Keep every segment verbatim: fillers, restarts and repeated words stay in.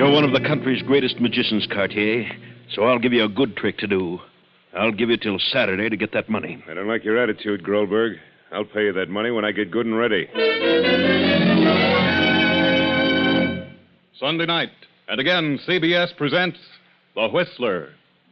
You're one of the country's greatest magicians, Cartier, so I'll give you a good trick to do. I'll give you till Saturday to get that money. I don't like your attitude, Grolberg. I'll pay you that money when I get good and ready. Sunday night, and again, C B S presents The Whistler.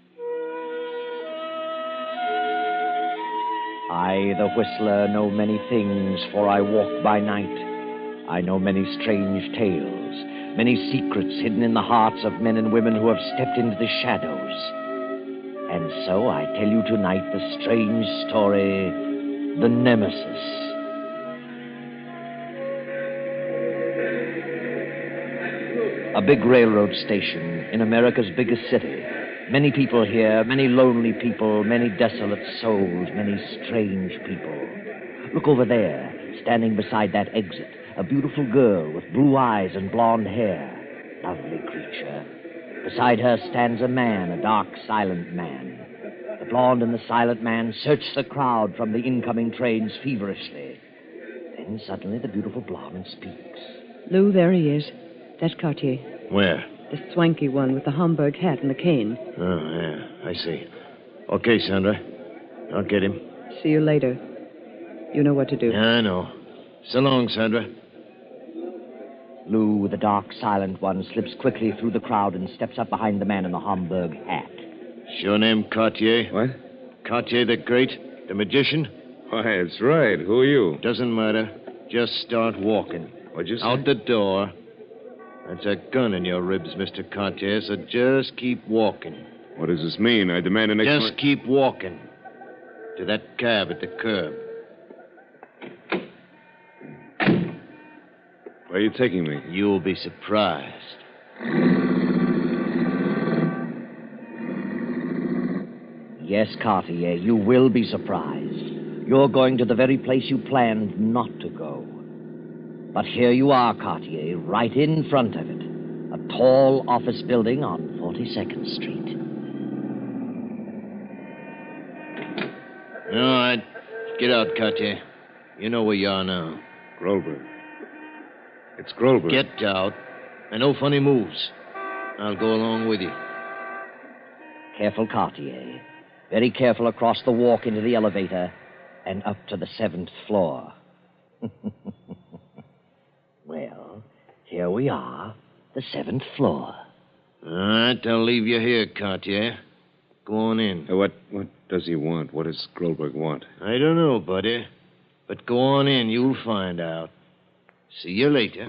I, the Whistler, know many things, for I walk by night. I know many strange tales, many secrets hidden in the hearts of men and women who have stepped into the shadows. And so I tell you tonight the strange story, The Nemesis. A big railroad station in America's biggest city. Many people here, many lonely people, many desolate souls, many strange people. Look over there, standing beside that exit, a beautiful girl with blue eyes and blonde hair. Lovely creature. Beside her stands a man, a dark, silent man. The blonde and the silent man search the crowd from the incoming trains feverishly. Then suddenly the beautiful blonde speaks. Lou, there he is. That's Cartier. Where? The swanky one with the Homburg hat and the cane. Oh, yeah, I see. Okay, Sandra. I'll get him. See you later. You know what to do. Yeah, I know. So long, Sandra. Lou, the dark, silent one, slips quickly through the crowd and steps up behind the man in the Homburg hat. Your name Cartier? What? Cartier the Great? The magician? Why, that's right. Who are you? Doesn't matter. Just start walking. What'd you say? Out the door. That's a gun in your ribs, Mister Cartier, so just keep walking. What does this mean? I demand an explanation. Just keep walking. To that cab at the curb. Where are you taking me? You'll be surprised. Yes, Cartier, you will be surprised. You're going to the very place you planned not to go. But here you are, Cartier, right in front of it. A tall office building on forty-second Street. All right. Get out, Cartier. You know where you are now. Grolberg. It's Grolberg. Get out. And no funny moves. I'll go along with you. Careful, Cartier. Very careful across the walk into the elevator and up to the seventh floor. Well, here we are, the seventh floor. All right, I'll leave you here, Cartier. Go on in. Uh, what what does he want? What does Grolberg want? I don't know, buddy. But go on in. You'll find out. See you later.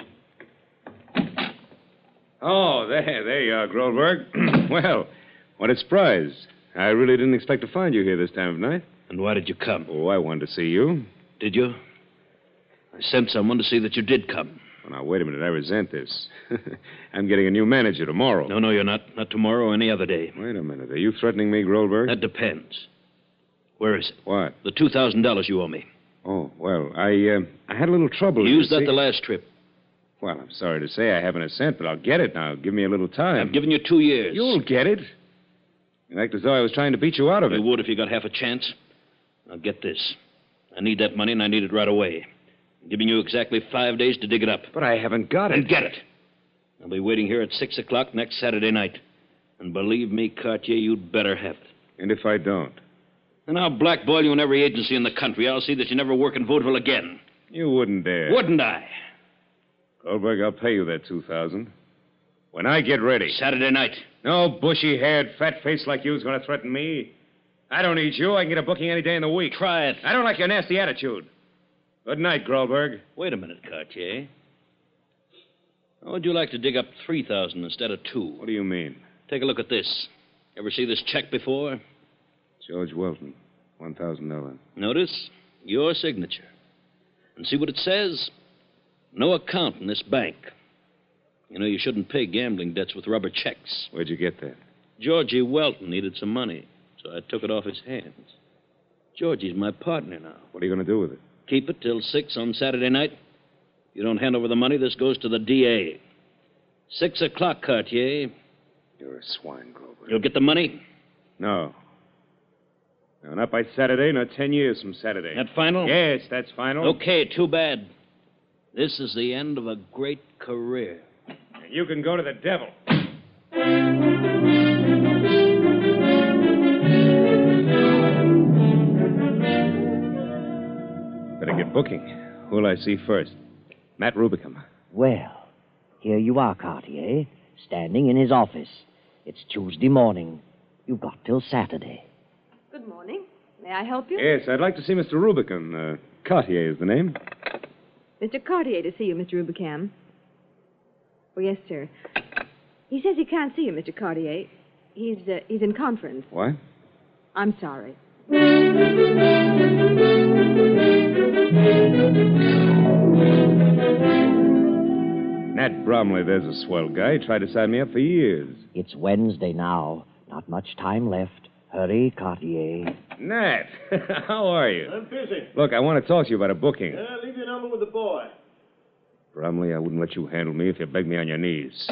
Oh, there, there you are, Grolberg. Well, what a surprise. I really didn't expect to find you here this time of night. And why did you come? Oh, I wanted to see you. Did you? I sent someone to see that you did come. Well, now, wait a minute. I resent this. I'm getting a new manager tomorrow. No, no, you're not. Not tomorrow or any other day. Wait a minute. Are you threatening me, Grolberg? That depends. Where is it? What? The two thousand dollars you owe me. Oh, well, I uh, I had a little trouble. You used you that see. the last trip. Well, I'm sorry to say I haven't a cent, but I'll get it now. Give me a little time. I've given you two years. You'll get it. You act as though I was trying to beat you out of it. You would if you got half a chance. Now, get this. I need that money, and I need it right away. I'm giving you exactly five days to dig it up. But I haven't got it. Then get it. I'll be waiting here at six o'clock next Saturday night. And believe me, Cartier, you'd better have it. And if I don't? And I'll blackball you in every agency in the country. I'll see that you never work in vaudeville again. You wouldn't dare. Wouldn't I? Goldberg, I'll pay you that two thousand. When I get ready. Saturday night. No bushy-haired, fat-face like you's going to threaten me. I don't need you. I can get a booking any day in the week. Try it. I don't like your nasty attitude. Good night, Grolberg. Wait a minute, Cartier. How would you like to dig up three thousand instead of two? What do you mean? Take a look at this. Ever see this check before? George Welton, one thousand dollars. Notice your signature. And see what it says? No account in this bank. You know, you shouldn't pay gambling debts with rubber checks. Where'd you get that? Georgie Welton needed some money, so I took it off his hands. Georgie's my partner now. What are you going to do with it? Keep it till six on Saturday night. If you don't hand over the money, this goes to the D A. Six o'clock, Cartier. You're a swine, Grover. You'll get the money? No. No, not by Saturday, not ten years from Saturday. That final? Yes, that's final. Okay, too bad. This is the end of a great career. And you can go to the devil. Better get booking. Who'll I see first? Matt Rubicam. Well, here you are, Cartier, standing in his office. It's Tuesday morning. You've got till Saturday. Good morning. May I help you? Yes, I'd like to see Mister Rubicam. Uh, Cartier is the name. Mister Cartier to see you, Mister Rubicam. Oh, yes, sir. He says he can't see you, Mister Cartier. He's, uh, he's in conference. What? I'm sorry. Nat Bromley, there's a swell guy. Tried to sign me up for years. It's Wednesday now. Not much time left. Hurry, Cartier. Nat, how are you? I'm busy. Look, I want to talk to you about a booking. Uh, leave your number with the boy. Bromley, I wouldn't let you handle me if you begged me on your knees.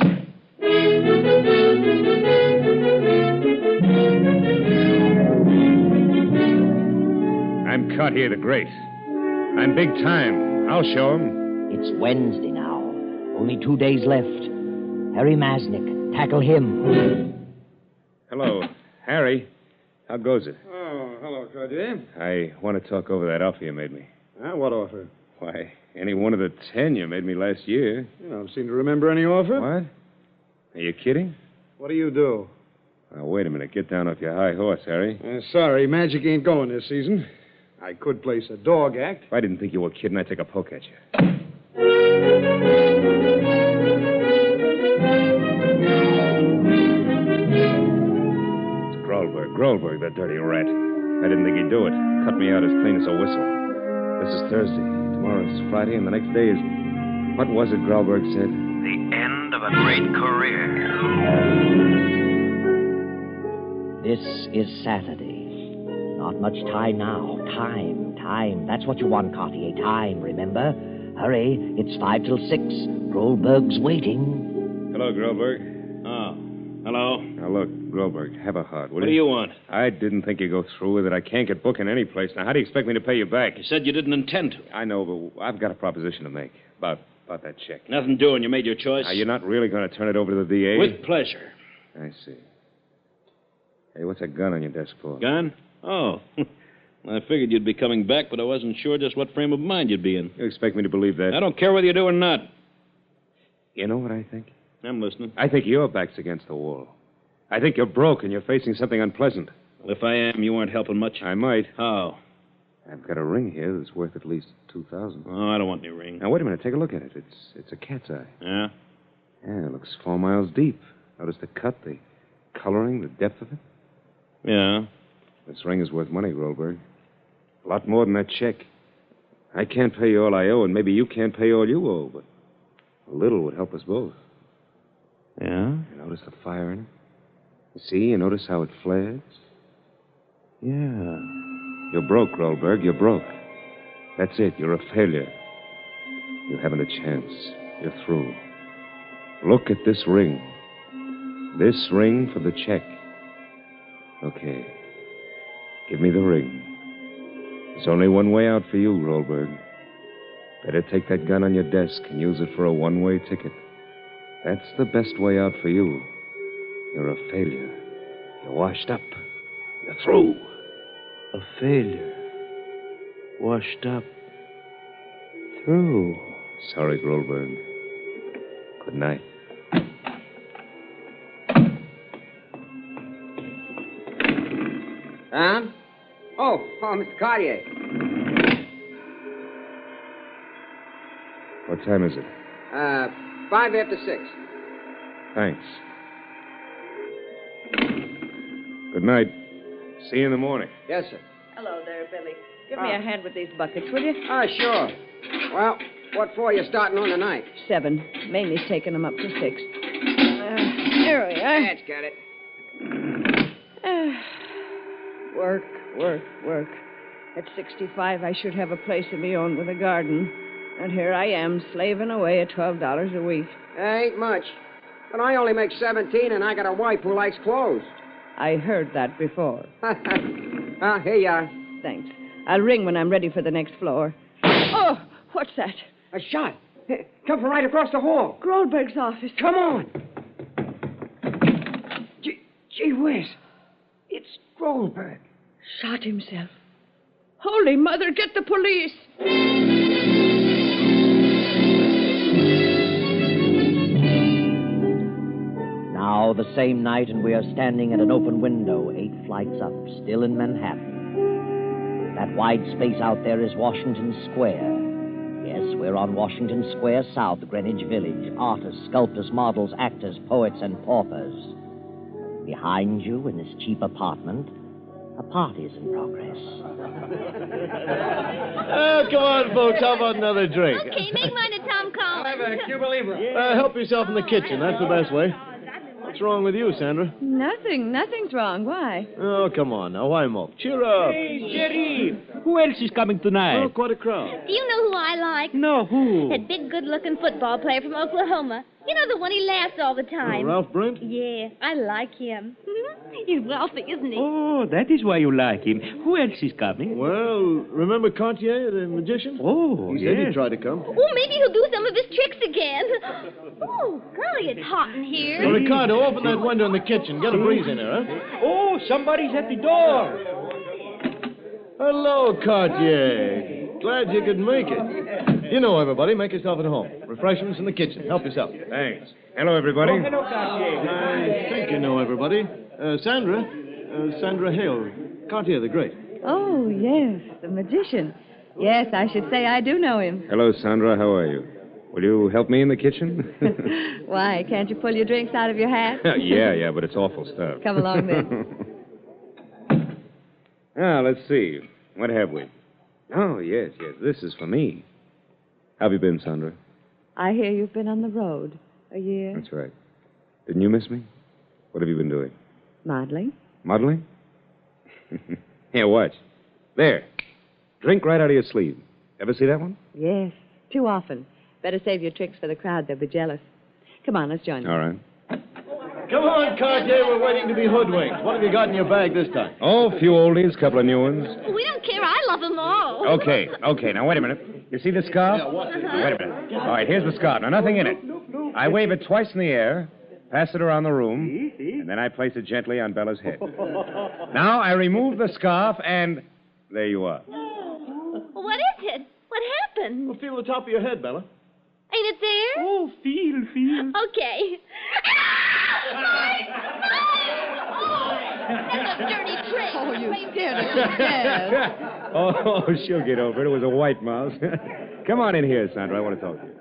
I'm Cartier the Great. I'm big time. I'll show him. It's Wednesday now. Only two days left. Harry Masnick. Tackle him. Hello, Harry. How goes it? Oh, hello, Cartier. I want to talk over that offer you made me. Uh, what offer? Why, any one of the ten you made me last year. You don't seem to remember any offer. What? Are you kidding? What do you do? Now, wait a minute. Get down off your high horse, Harry. Uh, sorry, magic ain't going this season. I could place a dog act. If I didn't think you were kidding, I'd take a poke at you. It's Grolberg. Grolberg, that dirty rat. I didn't think he'd do it. Cut me out as clean as a whistle. This is Thursday. Tomorrow's Friday, and the next day is... What was it Grolberg said? The end of a great career. This is Saturday. Not much time now. Time, time. That's what you want, Cartier. Time, remember? Hurry. It's five till six. Grolberg's waiting. Hello, Grolberg. Oh, hello. Now, look, Grolberg, have a heart, will What do you want? I didn't think you'd go through with it. I can't get booking any place. Now, how do you expect me to pay you back? You said you didn't intend to. I know, but I've got a proposition to make about about that check. Nothing doing. You made your choice. Now, you're not really going to turn it over to the D A? With pleasure. I see. Hey, what's that gun on your desk for? Gun? Oh. I figured you'd be coming back, but I wasn't sure just what frame of mind you'd be in. You expect me to believe that? I don't care whether you do or not. You know what I think? I'm listening. I think your back's against the wall. I think you're broke and you're facing something unpleasant. Well, if I am, you aren't helping much. I might. How? I've got a ring here that's worth at least two thousand. Oh, I don't want any ring. Now, wait a minute. Take a look at it. It's it's a cat's eye. Yeah? Yeah, it looks four miles deep. Notice the cut, the coloring, the depth of it. Yeah. This ring is worth money, Grolberg. A lot more than that check. I can't pay you all I owe, and maybe you can't pay all you owe, but a little would help us both. Yeah? You notice the fire in it? You see? You notice how it flares? Yeah. You're broke, Grolberg. You're broke. That's it. You're a failure. You haven't a chance. You're through. Look at this ring. This ring for the check. Okay. Give me the ring. There's only one way out for you, Grolberg. Better take that gun on your desk and use it for a one-way ticket. That's the best way out for you. You're a failure. You're washed up. You're through. A failure. Washed up. Through. Sorry, Grolberg. Good night. Tom? Oh, oh, Mister Cartier. What time is it? Uh, five after six. Thanks. Good night. See you in the morning. Yes, sir. Hello there, Billy. Give Oh. me a hand with these buckets, will you? Ah, sure. Well, what for you starting on tonight? Seven. Mamie's taking them up to six. Uh, there we are. That's got it. Uh, work, work, work. At sixty-five, I should have a place of my own with a garden. And here I am, slaving away at twelve dollars a week. Ain't much. But I only make seventeen, and I got a wife who likes clothes. I heard that before. Ah, here you are. Thanks. I'll ring when I'm ready for the next floor. Oh, what's that? A shot. Come from right across the hall. Goldberg's office. Come on. Gee, gee whiz. It's Goldberg. Shot himself. Holy Mother, get the police. Now, the same night, and we are standing at an open window, eight flights up, still in Manhattan. That wide space out there is Washington Square. Yes, we're on Washington Square South, Greenwich Village. Artists, sculptors, models, actors, poets, and paupers. Behind you, in this cheap apartment, a party's in progress. Oh, come on, folks. How about another drink? Okay, make mine a Tom Collins. I'll have a Cuba Libre. Uh, help yourself in the kitchen. That's the best way. What's wrong with you, Sandra? Nothing. Nothing's wrong. Why? Oh, come on now. Why mope? Cheer up. Hey, Jerry. Who else is coming tonight? Oh, quite a crowd. Do you know who I like? No, who? That big, good-looking football player from Oklahoma. You know, the one he laughs all the time. Oh, Ralph Brent? Yeah, I like him. He's wealthy, isn't he? Oh, that is why you like him. Who else is coming? Well, remember Cartier, the magician? Oh, He yes. said he'd try to come. Oh, maybe he'll do some of his tricks again. Oh, golly, it's hot in here. Well, Ricardo, open that window in the kitchen. Get a breeze in there, huh? Oh, somebody's at the door. Hello, Cartier. Glad you could make it. You know everybody. Make yourself at home. Refreshments in the kitchen. Help yourself. Thanks. Hello, everybody. Oh, hello, Cartier. I think you know everybody. Uh, Sandra. Uh, Sandra Hale. Cartier the Great. Oh, yes, the magician. Yes, I should say I do know him. Hello, Sandra. How are you? Will you help me in the kitchen? Why, can't you pull your drinks out of your hat? yeah, yeah, but it's awful stuff. Come along, then. Now, let's see. What have we? Oh, yes, yes. This is for me. How have you been, Sandra? I hear you've been on the road a year. That's right. Didn't you miss me? What have you been doing? Modeling. Modeling? Here, watch. There. Drink right out of your sleeve. Ever see that one? Yes, too often. Better save your tricks for the crowd. They'll be jealous. Come on, let's join them. All right. Come on, Cartier. We're waiting to be hoodwinked. What have you got in your bag this time? Oh, a few oldies, a couple of new ones. We don't care. I love them all. Okay, okay. Now, wait a minute. You see the scarf? Now, wait a minute. All right, here's the scarf. Now, nothing in it. I wave it twice in the air, pass it around the room, and then I place it gently on Bella's head. Now, I remove the scarf, and there you are. What is it? What happened? Well, feel the top of your head, Bella. Ain't it there? Oh, feel, feel. Okay. That's a dirty trick. Oh, you did it. oh, she'll get over it. It was a white mouse. Come on in here, Sandra. I want to talk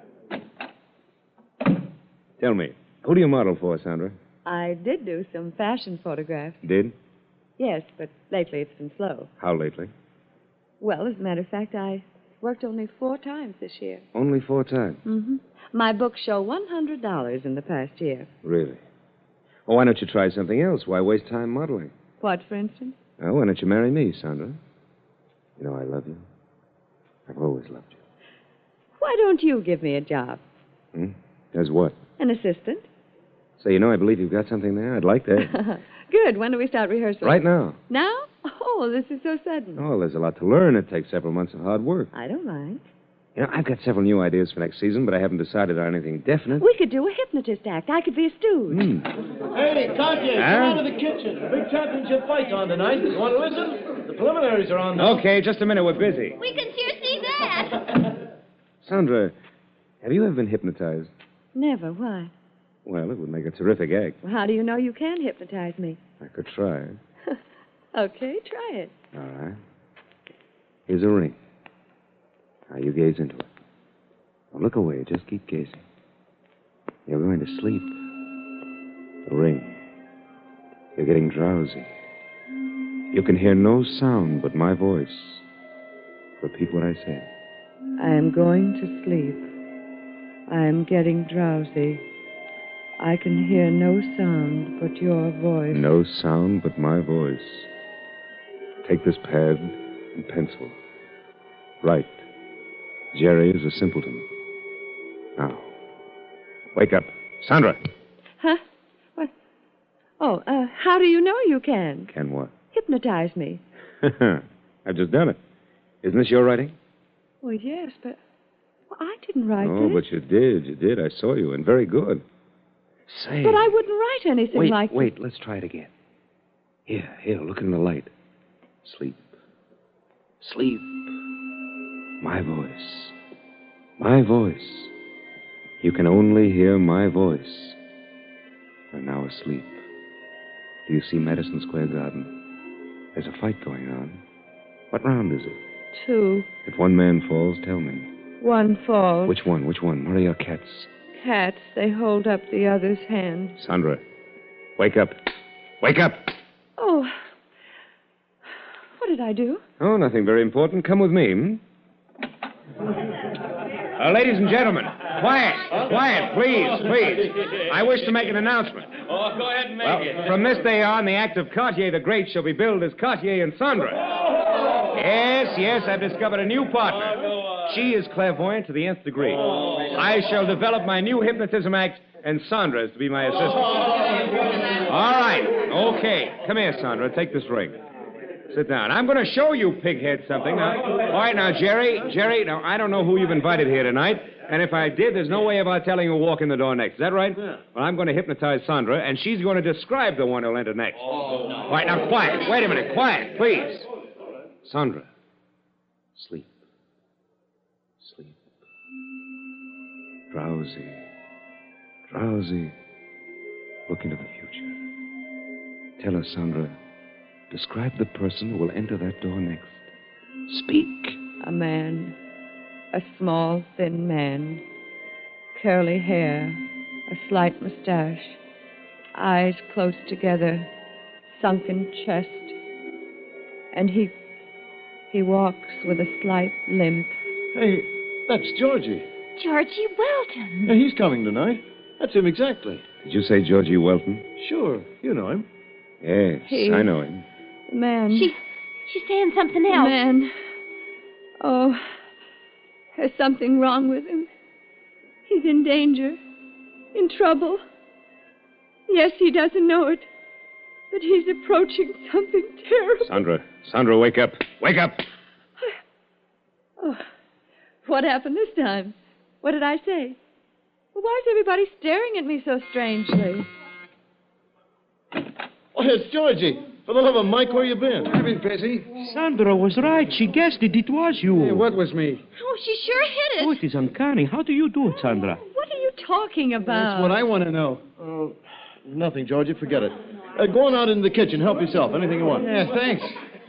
to you. Tell me, who do you model for, Sandra? I did do some fashion photographs. Did? Yes, but lately it's been slow. How lately? Well, as a matter of fact, I worked only four times this year. Only four times. Mm-hmm. My books show one hundred dollars in the past year. Really? Well, why don't you try something else? Why waste time modeling? What, for instance? Oh, why don't you marry me, Sandra? You know I love you. I've always loved you. Why don't you give me a job? Hmm? As what? An assistant. So, you know, I believe you've got something there. I'd like that. Good. When do we start rehearsal? Right now. Now? Oh, this is so sudden. Oh, there's a lot to learn. It takes several months of hard work. I don't mind. You know, I've got several new ideas for next season, but I haven't decided on anything definite. We could do a hypnotist act. I could be a stooge. Hmm. Hey, Cartier, Huh? come out of the kitchen. The big championship fight's on tonight. You want to listen? The preliminaries are on now. Okay, just a minute. We're busy. We can sure see that. Sandra, have you ever been hypnotized? Never. Why? Well, it would make a terrific act. Well, how do you know you can hypnotize me? I could try. Okay, try it. All right. Here's a ring. Now, you gaze into it. Don't look away. Just keep gazing. You're going to sleep. The ring. You're getting drowsy. You can hear no sound but my voice. Repeat what I say. I am going to sleep. I am getting drowsy. I can hear no sound but your voice. No sound but my voice. Take this pad and pencil. Write. Jerry is a simpleton. Now, wake up. Sandra. Huh? What? Oh, uh, how do you know you can? Can what? Hypnotize me. I've just done it. Isn't this your writing? Well, yes, but Well, I didn't write Oh, it. but you did. You did. I saw you, and very good. Say. But I wouldn't write anything wait, like Wait, let's try it again. Here, here, look in the light. Sleep. Sleep. My voice. My voice. You can only hear my voice. You're now asleep. Do you see Madison Square Garden? There's a fight going on. What round is it? Two. If one man falls, tell me. One falls. Which one? Which one? Where are your cats? Cats, they hold up the other's hand. Sandra, wake up. Wake up. Oh. What did I do? Oh, nothing very important. Come with me. Hmm? Uh, ladies and gentlemen, quiet, quiet, please, please. I wish to make an announcement. Oh, go ahead and make Well, it. from this day on, the act of Cartier the Great shall be billed as Cartier and Sandra. Yes, yes, I've discovered a new partner. She is clairvoyant to the nth degree. I shall develop my new hypnotism act, and Sandra is to be my assistant. All right, okay. Come here, Sandra. Take this ring. Sit down. I'm going to show you, pighead, something. Now, all right, now, Jerry, Jerry, now, I don't know who you've invited here tonight, and if I did, there's no way of our telling who will walk in the door next. Is that right? Yeah. Well, I'm going to hypnotize Sandra, and she's going to describe the one who'll enter next. Oh, no. All right, now, quiet. Wait a minute. Quiet, please. Sandra, sleep. Sleep. Drowsy. Drowsy. Look into the future. Tell us, Sandra. Describe the person who will enter that door next. Speak. A man. A small, thin man. Curly hair. A slight mustache. Eyes close together. Sunken chest. And he... he walks with a slight limp. Hey, that's Georgie. Georgie Welton. Yeah, he's coming tonight. That's him exactly. Did you say Georgie Welton? Sure. You know him. Yes, He- I know him. The man. She, she's saying something The else. man. Oh, there's something wrong with him. He's in danger. In trouble. Yes, he doesn't know it. But he's approaching something terrible. Sandra. Sandra, wake up. Wake up. Oh, what happened this time? What did I say? Well, why is everybody staring at me so strangely? Oh, it's Georgie. For the love of Mike, where you been? I've been busy. Sandra was right. She guessed it. It was you. Hey, what was me? Oh, she sure hit it. Oh, it is uncanny. How do you do it, Sandra? What are you talking about? That's what I want to know. Oh, nothing, Georgie. Forget it. Uh, go on out in the kitchen. Help yourself. Anything you want. Yeah, thanks.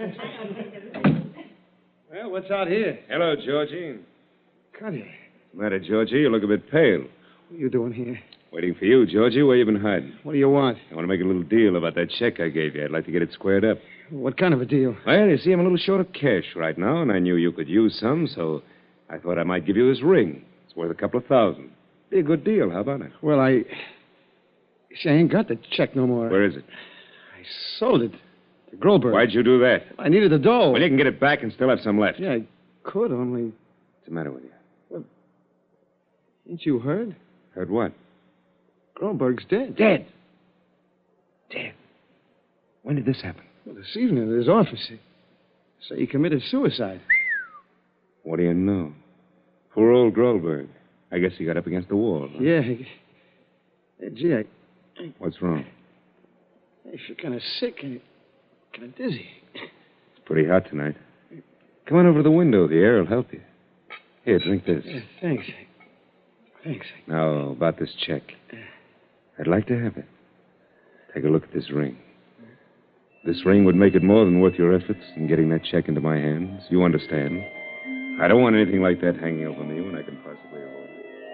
Well, what's out here? Hello, Georgie. Cartier. What's the matter, Georgie? You look a bit pale. What are you doing here? Waiting for you, Georgie. Where you been hiding? What do you want? I want to make a little deal about that check I gave you. I'd like to get it squared up. What kind of a deal? Well, you see, I'm a little short of cash right now, and I knew you could use some, so I thought I might give you this ring. It's worth a couple of thousand. Be a good deal. How about it? Well, I... See, I ain't got the check no more. Where is it? I sold it to Groberg. Why'd you do that? I needed the dough. Well, you can get it back and still have some left. Yeah, I could, only... What's the matter with you? Ain't you heard? Heard what? Groberg's dead. Dead? Dead? When did this happen? Well, this evening at his office. He say he committed suicide. What do you know? Poor old Groberg. I guess he got up against the wall. Huh? Yeah. He... Hey, gee, I... What's wrong? I feel kind of sick and kind of dizzy. It's pretty hot tonight. Come on over to the window. The air will help you. Here, drink this. Yeah, thanks. Thanks. Now, about this check. I'd like to have it. Take a look at this ring. This ring would make it more than worth your efforts in getting that check into my hands. You understand? I don't want anything like that hanging over me when I can possibly avoid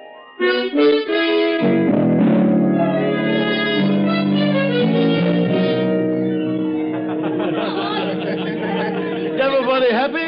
Is everybody happy?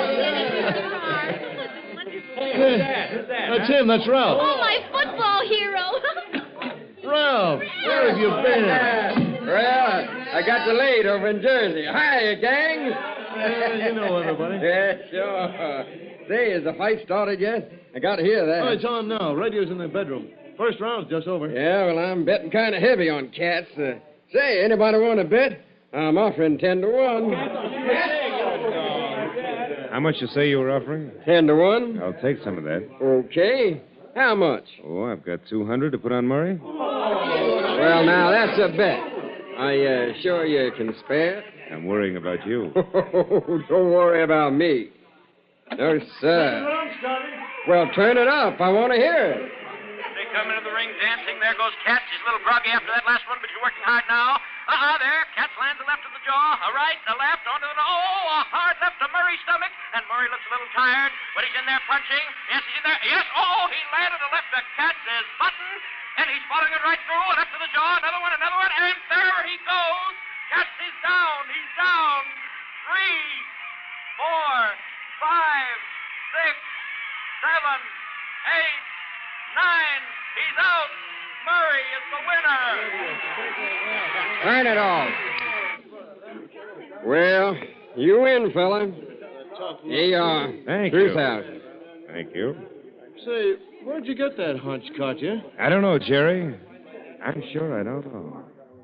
Hey, that's him. That's Ralph. Oh, my football hero. Ralph, where have you been? Well, I got delayed over in Jersey. Hi, gang. Yeah, you know everybody. Yeah, sure. Say, has the fight started yet? I got to hear that. Oh, it's on now. Radio's in the bedroom. First round's just over. Yeah, well, I'm betting kind of heavy on cats. Uh, say, anybody want to bet? I'm offering ten to one. How How much you say you were offering? Ten to one. I'll take some of that. Okay. How much? Oh, I've got two hundred to put on Murray. Well, now, that's a bet. Are you sure you can spare it? I'm worrying about you. Don't worry about me. No, sir. Well, turn it up. I want to hear it. They come into the ring dancing. There goes Katz. He's a little groggy after that last one, but you're working hard now. Uh-uh, there. Katz lands a left to the jaw, a right, a left, onto the... Oh, a hard left to Murray's stomach. And Murray looks a little tired, but he's in there punching. Yes, he's in there. Yes, oh, he landed a left to Katz's button, and he's following it right through. A left to the jaw, another one, another one, and there he goes. Katz is down. He's down. Three, four, five, six, seven, eight, nine. He's out. Murray is the winner. Turn it off. Well, you win, fella. Here you are. Thank Truth you. out. Thank you. Say, where'd you get that hunch, Katya? I don't know, Jerry. I'm sure I don't know.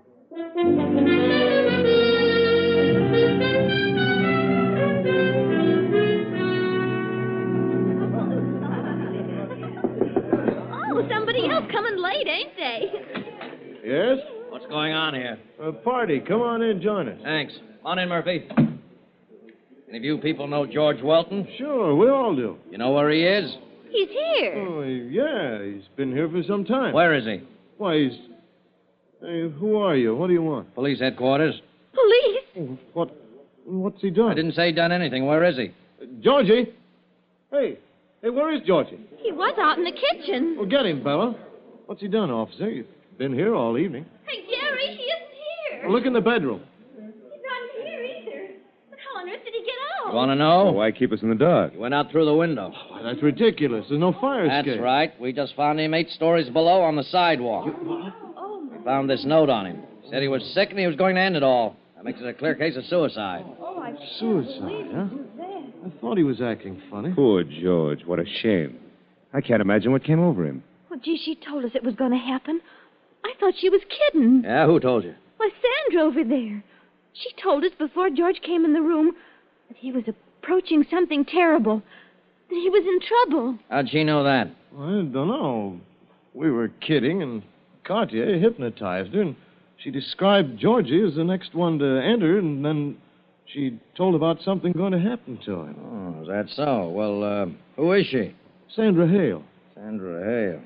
Oh, somebody else coming late, ain't they? Yes? What's going on here? A party. Come on in, join us. Thanks. On in, Murphy. Any of you people know George Welton? Sure, we all do. You know where he is? He's here. Oh, yeah, he's been here for some time. Where is he? Why, he's... Hey, who are you? What do you want? Police headquarters. Police? What... What's he done? I didn't say he done anything. Where is he? Uh, Georgie! Hey, hey, where is Georgie? He was out in the kitchen. Well, get him, Bella. What's he done, officer? You've been here all evening. Hey, Jerry, he isn't here. Well, look in the bedroom. He's not here either. But how on earth did he get out? You want to know? Well, why keep us in the dark? He went out through the window. Why, that's ridiculous. There's no fire That's escape. right. We just found him eight stories below on the sidewalk. Oh, my. We found this note on him. Said he was sick and he was going to end it all. That makes it a clear case of suicide. Oh, I Suicide, huh? I thought he was acting funny. Poor George. What a shame. I can't imagine what came over him. Well, gee, she told us it was going to happen. I thought she was kidding. Yeah, who told you? Why, Sandra over there. She told us before George came in the room that he was approaching something terrible, that he was in trouble. How'd she know that? I don't know. We were kidding, and Cartier hypnotized her, and she described Georgie as the next one to enter, and then she told about something going to happen to him. Oh, is that so? Well, uh, who is she? Sandra Hale. Sandra Hale.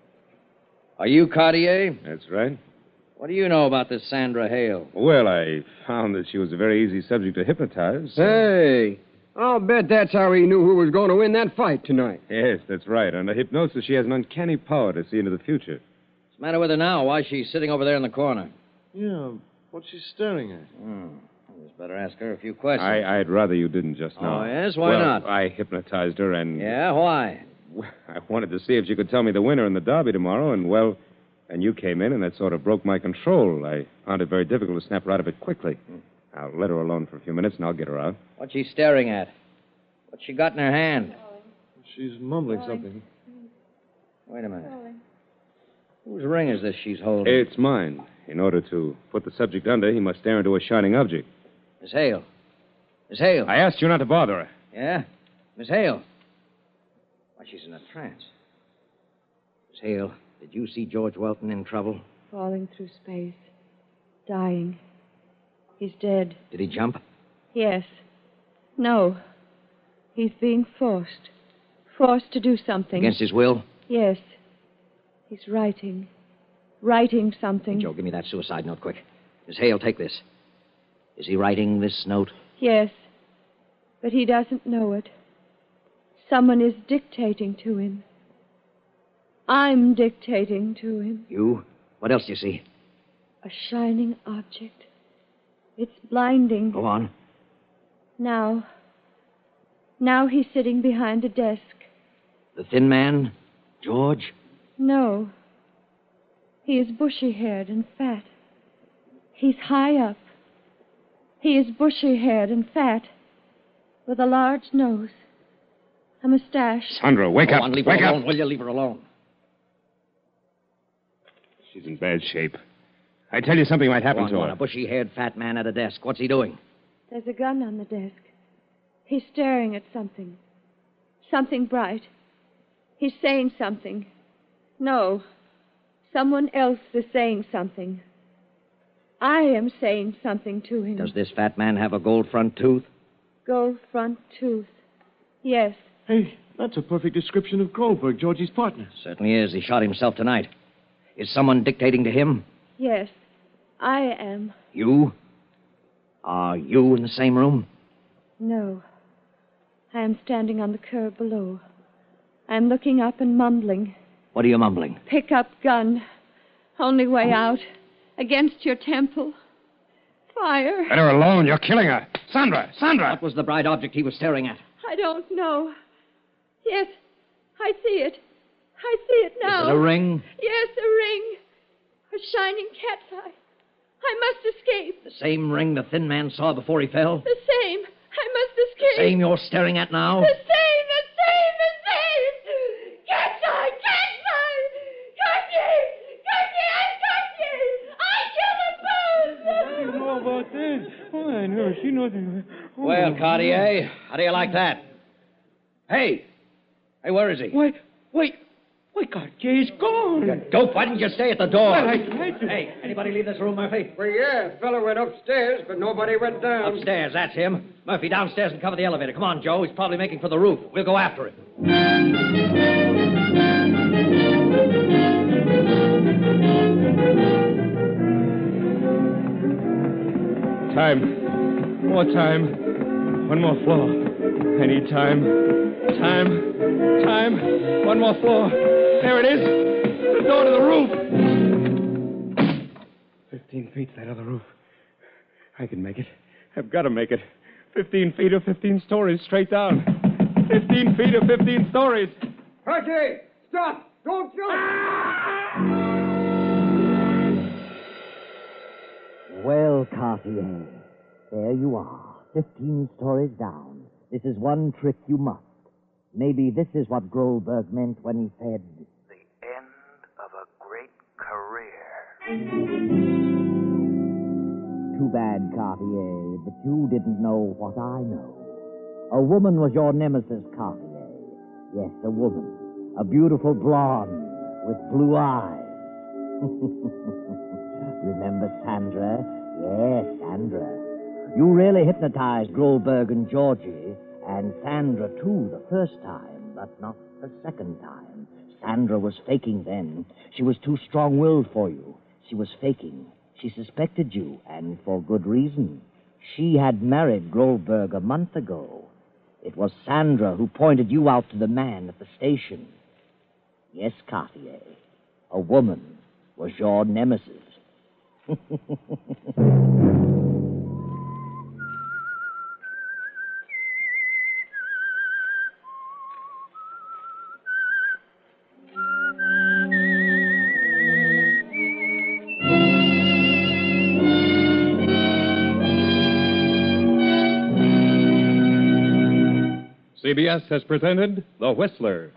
Are you Cartier? That's right. What do you know about this Sandra Hale? Well, I found that she was a very easy subject to hypnotize. Hey, I'll bet that's how he knew who was going to win that fight tonight. Yes, that's right. Under hypnosis, she has an uncanny power to see into the future. What's the matter with her now? Why is she sitting over there in the corner? Yeah, what's she staring at? Hmm. I just better ask her a few questions. I, I'd rather you didn't just now. Oh, yes? Why well, not? I hypnotized her, and... Yeah, why? I wanted to see if she could tell me the winner in the derby tomorrow, and, well, and you came in, and that sort of broke my control. I found it very difficult to snap her out of it quickly. I'll let her alone for a few minutes, and I'll get her out. What's she staring at? What's she got in her hand? She's mumbling something. Wait a minute. Whose ring is this she's holding? It's mine. In order to put the subject under, he must stare into a shining object. Miss Hale. Miss Hale. I asked you not to bother her. Yeah? Miss Hale. Why, she's in a trance. Miss Hale, did you see George Welton in trouble? Falling through space. Dying. He's dead. Did he jump? Yes. No. He's being forced. Forced to do something. Against his will? Yes. He's writing. Writing something. Hey, Joe, give me that suicide note, quick. Miss Hale, take this. Is he writing this note? Yes. But he doesn't know it. Someone is dictating to him. I'm dictating to him. You? What else do you see? A shining object. It's blinding. Go on. Now. Now he's sitting behind a desk. The thin man? George? No. He is bushy-haired and fat. He's high up. He is bushy-haired and fat, with a large nose, a mustache. Sandra, wake Go up. on, leave wake her up. alone, will you? Leave her alone. She's in bad shape. I tell you, something might happen Go on, to go her. on. A bushy-haired fat man at a desk. What's he doing? There's a gun on the desk. He's staring at something. Something bright. He's saying something. No. Someone else is saying something. I am saying something to him. Does this fat man have a gold front tooth? Gold front tooth. Yes. Hey, that's a perfect description of Goldberg, Georgie's partner. Certainly is. He shot himself tonight. Is someone dictating to him? Yes. I am. You? Are you in the same room? No. I am standing on the curb below. I am looking up and mumbling. What are you mumbling? Pick up gun. Only way out. Against your temple. Fire. Let her alone. You're killing her. Sandra! Sandra! What was the bright object he was staring at? I don't know. Yes, I see it. I see it now. Is it a ring? Yes, a ring. A shining cat's eye. I must escape. The same ring the thin man saw before he fell? The same. I must escape. The same you're staring at now? The same, the same, the same. Cat's eye, cat's eye. Cartier, Cartier, I got you. I killed them both. Nothing more about that. Oh, I never seen nothing. Oh, Well, Cartier, how do you like that? Hey! Hey, where is he? Why, wait. Why, Cartier's gone. You dope, why didn't you stay at the door? Well, I tried to. Hey, anybody leave this room, Murphy? Well, yeah, a fellow went upstairs, but nobody went down. Upstairs, that's him. Murphy, downstairs and cover the elevator. Come on, Joe. He's probably making for the roof. We'll go after him. Time. More time. One more floor. I need time. Time. Time. One more floor. There it is. The door to the roof. Fifteen feet, that other roof. I can make it. I've got to make it. Fifteen feet or fifteen stories straight down. Fifteen feet or fifteen stories. Cartier, stop! Don't jump! Well, Cartier, there you are. Fifteen stories down. This is one trick you must. Maybe this is what Goldberg meant when he said... The end of a great career. Too bad, Cartier, that you didn't know what I know. A woman was your nemesis, Cartier. Yes, a woman. A beautiful blonde with blue eyes. Remember Sandra? Yes, Sandra. You really hypnotized Goldberg and Georgie, and Sandra, too, the first time, but not the second time. Sandra was faking then. She was too strong-willed for you. She was faking. She suspected you, and for good reason. She had married Goldberg a month ago. It was Sandra who pointed you out to the man at the station. Yes, Cartier, a woman was your nemesis. C B S has presented The Whistler.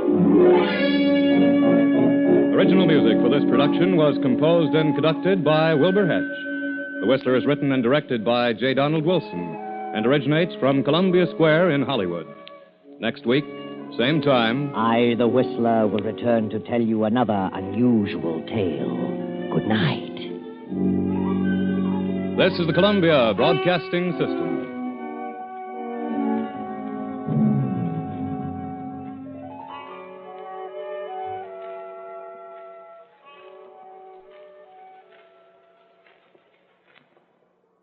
Original music for this production was composed and conducted by Wilbur Hatch. The Whistler is written and directed by J. Donald Wilson and originates from Columbia Square in Hollywood. Next week, same time. I, the Whistler, will return to tell you another unusual tale. Good night. This is the Columbia Broadcasting System.